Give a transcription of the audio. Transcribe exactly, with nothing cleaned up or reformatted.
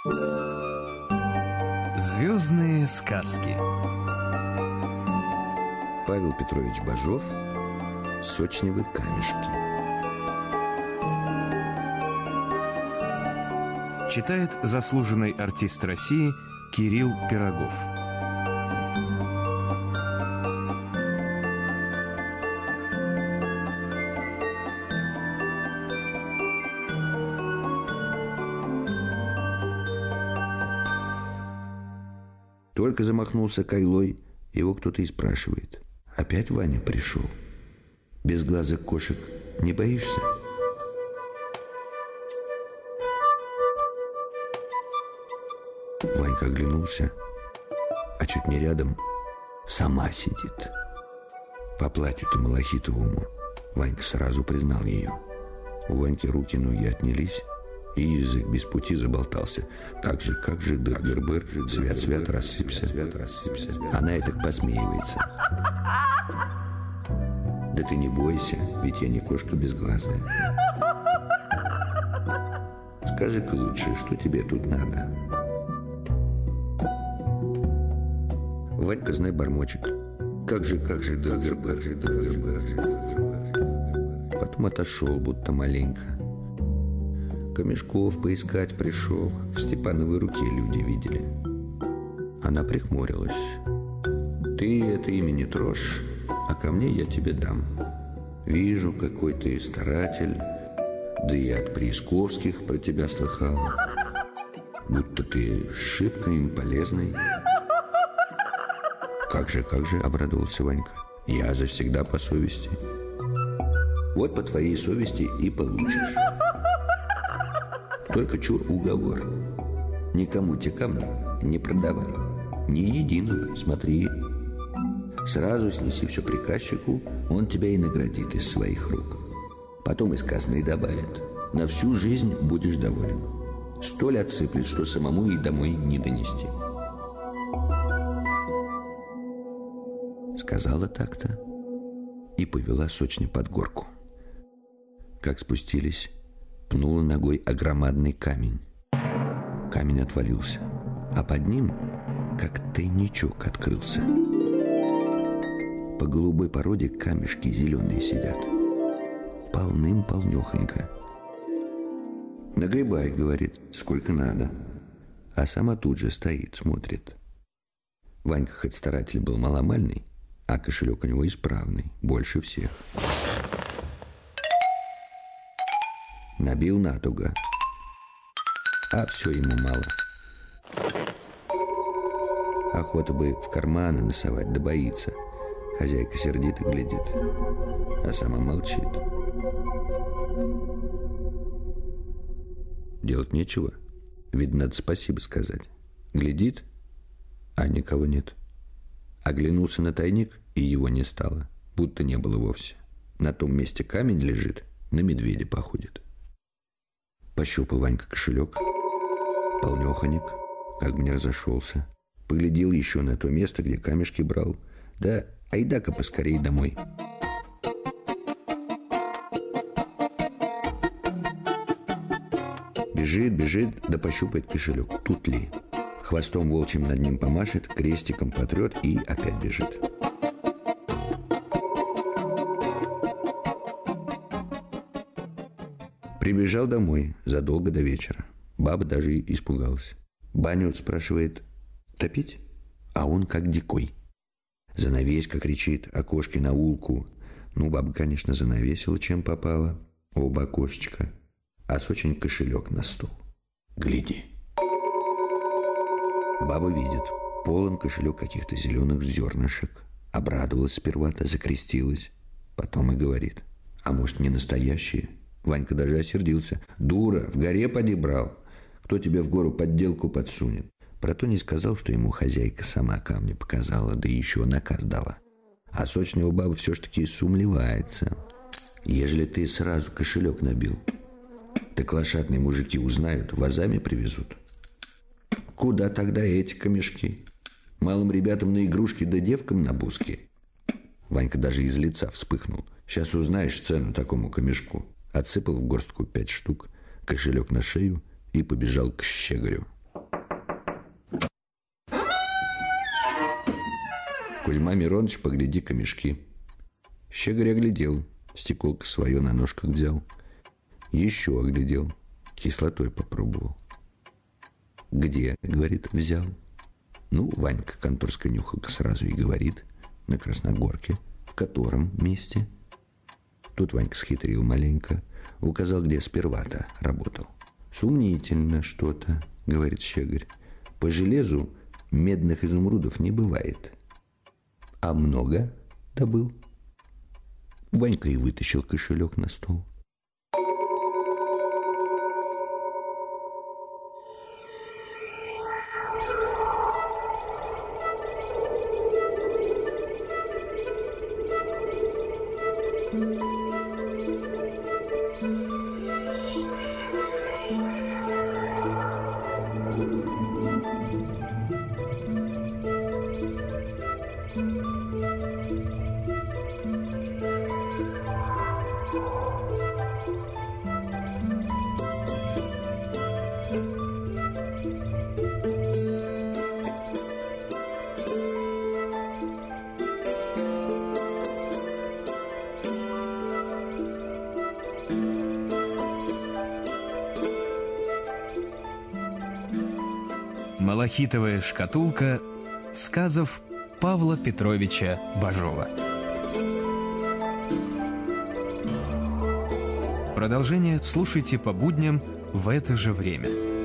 Звездные сказки. Павел Петрович Бажов. Сочневы камешки. Читает заслуженный артист России Кирилл Пирогов. Только замахнулся кайлой, его кто-то и спрашивает: опять Ваня пришел? Безглазых кошек не боишься? Ванька оглянулся, а чуть не рядом сама сидит. По платью-то малахитовому Ванька сразу признал ее. У Ваньки руки, ноги отнялись, и язык без пути заболтался. Как же, как же, дыр-дыр-быр, свят-свят, рассыпься. Она и так посмеивается. Да ты не бойся, ведь я не кошка безглазая. Скажи-ка лучше, что тебе тут надо? Ванька, знай, бормочет. Как же, как же, дыр-дыр-быр, дыр-дыр-быр. Потом отошел, будто маленько. Камешков поискать пришел. В Степановой руке люди видели. Она прихмурилась. Ты это имя не трожь, а ко мне я тебе дам. Вижу, какой ты старатель, да и от Приисковских про тебя слыхал. Будто ты шибко им полезный. Как же, как же, обрадовался Ванька. Я завсегда по совести. Вот по твоей совести и получишь. Только чур уговор. Никому те камни не продавай. Ни единого, смотри. Сразу снеси все приказчику, он тебя и наградит из своих рук. Потом из казны добавит. На всю жизнь будешь доволен. Столь отсыплет, что самому и домой не донести. Сказала так-то и повела сочно под горку. Как спустились, пнула ногой огромадный камень. Камень отвалился, а под ним, как тайничок, открылся. По голубой породе камешки зеленые сидят. Полным-полнехонько. Нагребай, говорит, сколько надо. А сама тут же стоит, смотрит. Ванька хоть старатель был маломальный, а кошелек у него исправный, больше всех. Набил натуго, а все ему мало. Охота бы в карманы носовать, да боится. Хозяйка сердито глядит, а сама молчит. Делать нечего, видно, надо спасибо сказать. Глядит, а никого нет. Оглянулся на тайник, и его не стало, будто не было вовсе. На том месте камень лежит, на медведя походит. Пощупал Ванька кошелек, полнеханик, как бы не разошелся. Поглядел еще на то место, где камешки брал. Да айда-ка поскорей домой. Бежит, бежит, да пощупает кошелек. Тут ли? Хвостом волчьим над ним помашет, крестиком потрет и опять бежит. Прибежал домой задолго до вечера. Баба даже испугалась. Баню, спрашивает, топить? А он как дикой. Занавеська кричит, окошки на улку. Ну, баба, конечно, занавесила, чем попало. Оба окошечка. А сочень кошелек на стол. Гляди. Баба видит, полон кошелек каких-то зеленых зернышек. Обрадовалась сперва-то, закрестилась. Потом и говорит, а может, не настоящие? Ванька даже осердился. Дура, в горе поди брал. Кто тебе в гору подделку подсунет? Про то не сказал, что ему хозяйка сама камни показала, да еще наказ дала. А сочного баба все ж таки сумлевается. Ежели ты сразу кошелек набил, так лошадные мужики узнают, вазами привезут. Куда тогда эти камешки? Малым ребятам на игрушки, да девкам на буски. Ванька даже из лица вспыхнул. Сейчас узнаешь цену такому камешку. Отсыпал в горстку пять штук, кошелек на шею и побежал к щеголю. Кузьма Мироныч, погляди-ка мешки. Щеголь оглядел, стеколко свое на ножках взял. Еще оглядел, кислотой попробовал. Где, говорит, взял? Ну, Ванька конторская нюхалка сразу и говорит: на Красногорке. В котором месте? Тут Ванька схитрил маленько, указал, где сперва-то работал. Сумнительно что-то, говорит Щеголь. По железу медных изумрудов не бывает. А много добыл? Ванька и вытащил кошелек на стол. Малахитовая шкатулка сказов Павла Петровича Бажова. Продолжение слушайте по будням в это же время.